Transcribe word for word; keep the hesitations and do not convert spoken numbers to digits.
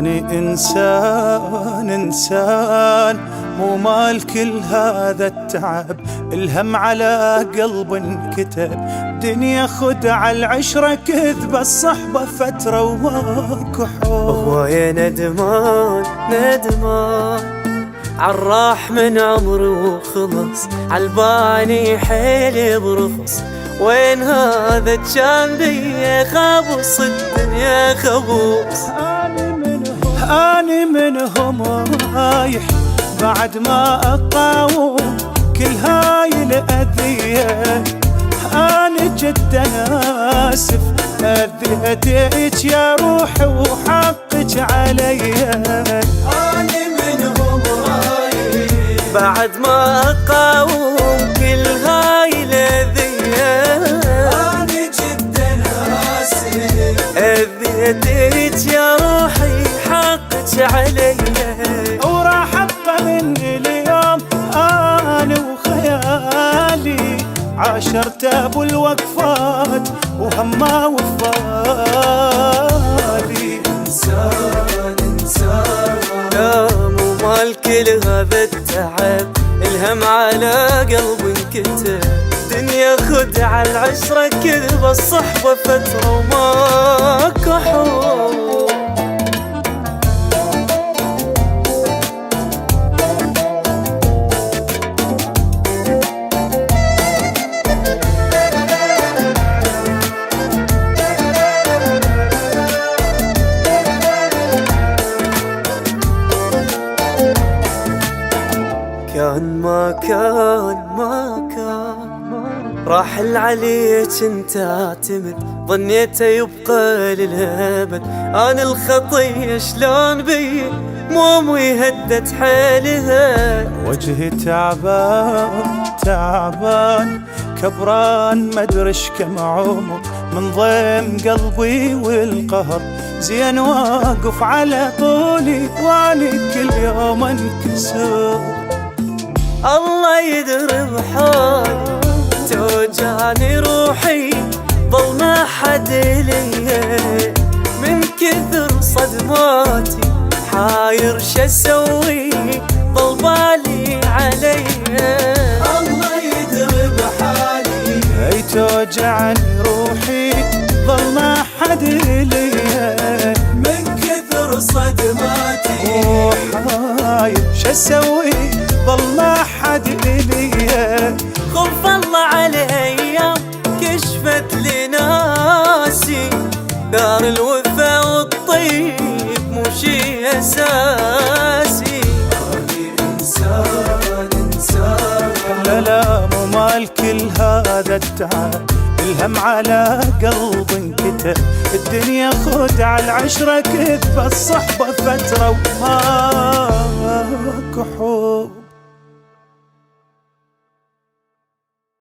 أني إنسان إنسان مو مال كل هذا التعب، الهم على قلب انكتب، دنيا خدعة العشرة كذب، الصحبة فترة وماكو حب. هواية ندمان ندمان عالراح من عمري وخلص، عالباني حيلي برخص، وين هذا كان بيا خابص الدنيا خبوص. أني منهم أني منهم رايح بعد ما أقاوم كل هاي الأذية، أنا جدا آسف أذيتك يا روحي وحقك علي. أني منهم رايح بعد ما أقاوم كل هاي الأذية، أنا جدا آسف أذيتك يا روحي حقك علي. وراح أبقى من اليوم أنا وخيالي عاشرت أبو الوقفات وهما وفالي. إنسان إنسان لا مو مال كل هذا التعب، الهم على قلب انكتب، دنيا خدعة العشرة كذب، الصحبة فترة وماكو حب. كان ما كان ما كان راح عليك انت اعتمد، ظنيته يبقى للابد، انا الخطيه شلون بي مو امي هدت حيلها. وجهي تعبان تعبان كبران مدرش كم عمر، من ضيم قلبي والقهر، زين واقف على طولي واني كل يوم انكسر. الله يدري بحالي توجعني روحي، ظل ما حد ليا من كثر صدماتي، حاير شسوي ظل بالي علي. الله يدري بحالي اي توجعني روحي ظل ما حد ليا من كثر صدماتي، وحاير شسوي ظل ما حد ليا. خوف الله على ايام كشفت لناسي، دار الوفا والطيب مو شي اساسي. اني انسان انسان لا لا مو مال كل هذا التعب، الهم على قلب انكتب، الدنيا خدعة العشرة كذب، الصحبة فترة وماكو حب.